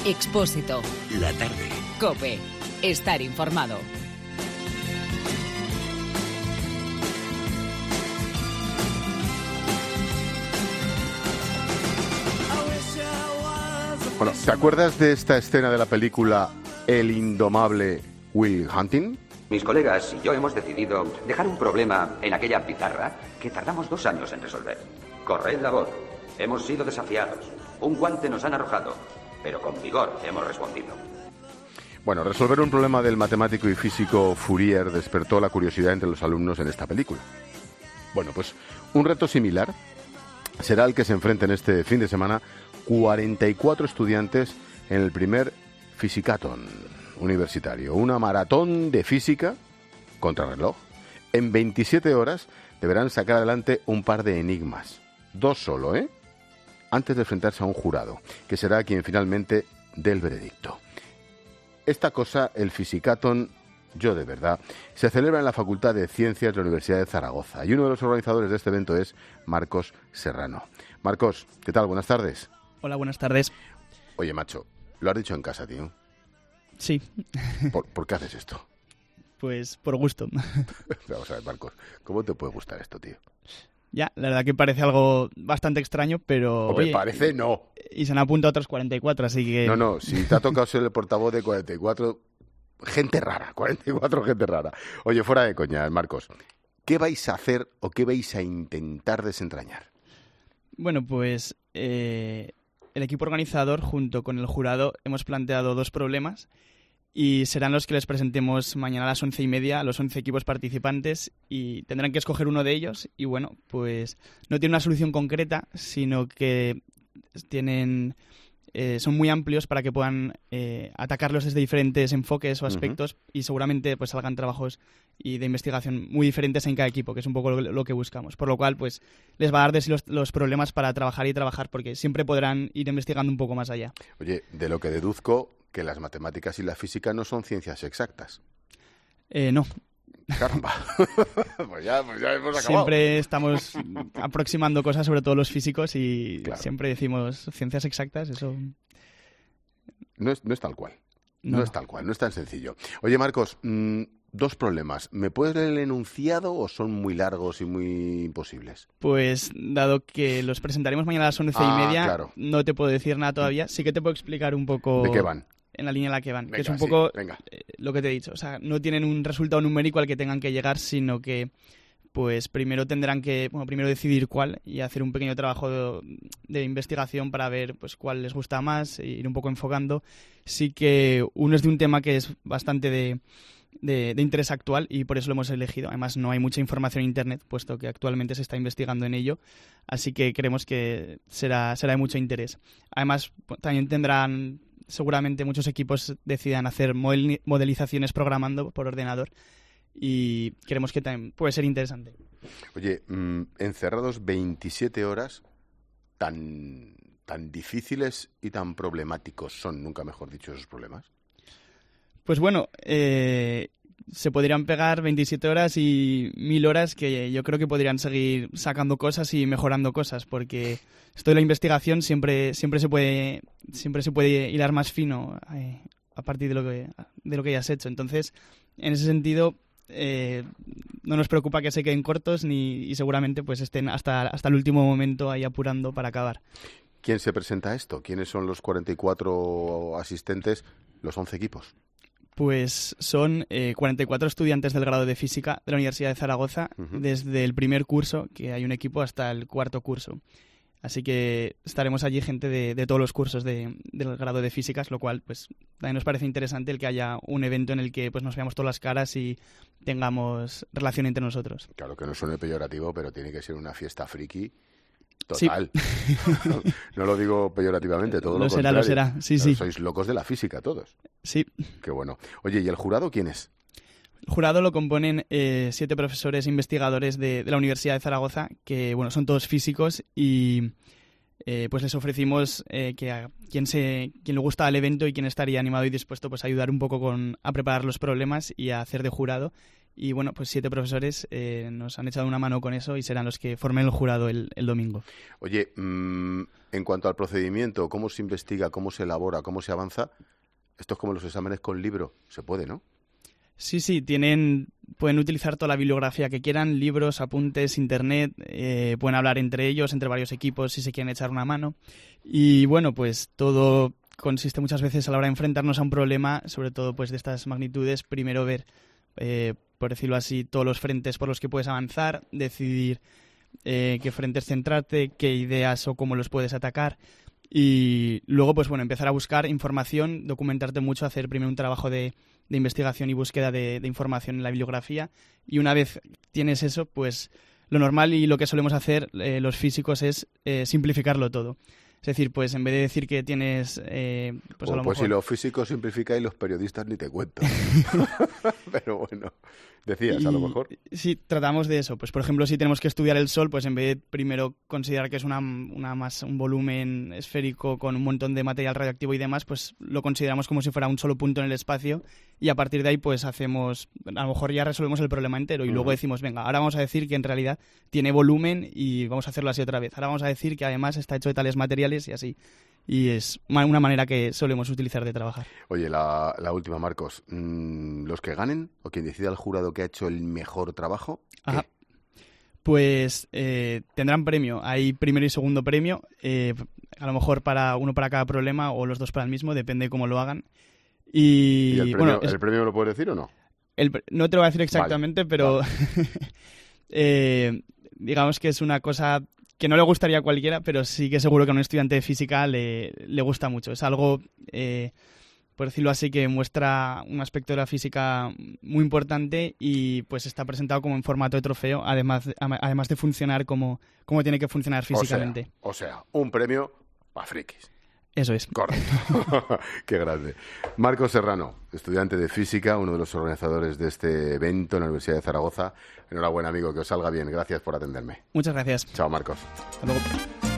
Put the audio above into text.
Expósito. La tarde. COPE. Estar informado. Bueno, ¿te acuerdas de esta escena de la película El indomable Will Hunting? Mis colegas y yo hemos decidido dejar un problema en aquella pizarra que tardamos 2 años en resolver. Corred la voz. Hemos sido desafiados. Un guante nos han arrojado, pero con vigor hemos respondido. Bueno, resolver un problema del matemático y físico Fourier despertó la curiosidad entre los alumnos en esta película. Bueno, pues un reto similar será el que se enfrenten este fin de semana 44 estudiantes en el primer Physicathon universitario, una maratón de física contrarreloj. En 27 horas deberán sacar adelante un par de enigmas, 2 solo, antes de enfrentarse a un jurado, que será quien finalmente dé el veredicto. Esta cosa, el Physicathon, yo de verdad, se celebra en la Facultad de Ciencias de la Universidad de Zaragoza y uno de los organizadores de este evento es Marcos Serrano. Marcos, ¿qué tal? Buenas tardes. Hola, buenas tardes. Oye, macho, lo has dicho en casa, tío. Sí. ¿Por qué haces esto? Pues por gusto. Vamos a ver, Marcos, ¿cómo te puede gustar esto, tío? Ya, la verdad que parece algo bastante extraño, pero... Hombre, oye, parece no. Y se han apuntado otros 44, así que... No, si te ha tocado ser el portavoz de 44, gente rara, 44 gente rara. Oye, fuera de coña, Marcos, ¿qué vais a hacer o qué vais a intentar desentrañar? Bueno, pues el equipo organizador, junto con el jurado, hemos planteado 2 problemas y serán los que les presentemos mañana a las 11:30 a los 11 equipos participantes y tendrán que escoger uno de ellos y bueno, pues no tiene una solución concreta, sino que son muy amplios para que puedan atacarlos desde diferentes enfoques o aspectos y seguramente pues salgan trabajos y de investigación muy diferentes en cada equipo, que es un poco lo que buscamos. Por lo cual, pues les va a dar de sí los problemas para trabajar y trabajar, porque siempre podrán ir investigando un poco más allá. Oye, de lo que deduzco, que las matemáticas y la física no son ciencias exactas. No. Caramba. pues ya hemos acabado. Siempre estamos aproximando cosas, sobre todo los físicos, y claro, siempre decimos ciencias exactas, eso... No es tal cual. No es tal cual, no es tan sencillo. Oye, Marcos, 2 problemas. ¿Me puedes leer el enunciado o son muy largos y muy imposibles? Pues, dado que los presentaremos mañana a las 11:30, claro, no te puedo decir nada todavía. Sí que te puedo explicar un poco... ¿De qué van? En la línea en la que van, venga, que es un poco lo que te he dicho. O sea, no tienen un resultado numérico al que tengan que llegar, sino que pues primero tendrán que primero decidir cuál y hacer un pequeño trabajo de investigación para ver pues cuál les gusta más e ir un poco enfocando. Sí que uno es de un tema que es bastante de interés actual y por eso lo hemos elegido. Además, no hay mucha información en Internet, puesto que actualmente se está investigando en ello, así que creemos que será de mucho interés. Además, también tendrán... Seguramente muchos equipos decidan hacer modelizaciones programando por ordenador y creemos que también puede ser interesante. Oye, encerrados 27 horas, tan difíciles y tan problemáticos son, nunca mejor dicho, esos problemas. Pues bueno, se podrían pegar 27 horas y 1000 horas que yo creo que podrían seguir sacando cosas y mejorando cosas, porque esto de la investigación siempre se puede hilar más fino a partir de lo que ya has hecho. Entonces, en ese sentido, no nos preocupa que se queden cortos y seguramente pues estén hasta el último momento ahí apurando para acabar. ¿Quién se presenta a esto? ¿Quiénes son los 44 asistentes, los 11 equipos? Pues son 44 estudiantes del grado de Física de la Universidad de Zaragoza, desde el primer curso, que hay un equipo, hasta el 4º curso. Así que estaremos allí gente de todos los cursos del grado de Físicas, lo cual pues también nos parece interesante el que haya un evento en el que pues nos veamos todas las caras y tengamos relación entre nosotros. Claro que no suene peyorativo, pero tiene que ser una fiesta friki total. Sí. No lo digo peyorativamente, todo lo contrario. Lo será, sí, sí. Sois locos de la física todos. Sí. Qué bueno. Oye, ¿y el jurado quién es? El jurado lo componen 7 profesores investigadores de la Universidad de Zaragoza, que bueno, son todos físicos y pues les ofrecimos que a quien le gusta el evento y quien estaría animado y dispuesto pues a ayudar un poco a preparar los problemas y a hacer de jurado. Y bueno, pues 7 profesores nos han echado una mano con eso y serán los que formen el jurado el domingo. Oye, en cuanto al procedimiento, cómo se investiga, cómo se elabora, cómo se avanza, esto es como los exámenes con libro, se puede, ¿no? Sí, pueden utilizar toda la bibliografía que quieran, libros, apuntes, internet, pueden hablar entre ellos, entre varios equipos si se quieren echar una mano. Y bueno, pues todo consiste muchas veces a la hora de enfrentarnos a un problema, sobre todo pues de estas magnitudes, primero ver, por decirlo así, todos los frentes por los que puedes avanzar, decidir qué frentes centrarte, qué ideas o cómo los puedes atacar. Y luego, pues bueno, empezar a buscar información, documentarte mucho, hacer primero un trabajo de investigación y búsqueda de información en la bibliografía. Y una vez tienes eso, pues lo normal y lo que solemos hacer los físicos es simplificarlo todo. Es decir, pues en vez de decir que tienes... pues a lo mejor... si los físicos simplificáis, los periodistas ni te cuento. Pero bueno, decías, a lo mejor. Sí, tratamos de eso. Pues por ejemplo, si tenemos que estudiar el Sol, pues en vez de primero considerar que es un volumen esférico con un montón de material radioactivo y demás, pues lo consideramos como si fuera un solo punto en el espacio y a partir de ahí pues hacemos... A lo mejor ya resolvemos el problema entero y luego decimos, venga, ahora vamos a decir que en realidad tiene volumen y vamos a hacerlo así otra vez. Ahora vamos a decir que además está hecho de tales materiales y así. Y es una manera que solemos utilizar de trabajar. Oye, la última, Marcos. ¿Los que ganen o quien decida el jurado que ha hecho el mejor trabajo? Ajá. Pues tendrán premio. Hay primero y segundo premio. A lo mejor uno para cada problema o los dos para el mismo, depende de cómo lo hagan. ¿Y el premio, ¿el premio lo puedes decir o no? No te lo voy a decir exactamente, pero digamos que es una cosa que no le gustaría a cualquiera, pero sí que seguro que a un estudiante de física le gusta mucho. Es algo, por decirlo así, que muestra un aspecto de la física muy importante y pues está presentado como en formato de trofeo, además de funcionar como tiene que funcionar físicamente. O sea, un premio para frikis. Eso es. Correcto. Qué grande. Marcos Serrano, estudiante de física, uno de los organizadores de este evento en la Universidad de Zaragoza. Enhorabuena, amigo, que os salga bien. Gracias por atenderme. Muchas gracias. Chao, Marcos. Hasta luego.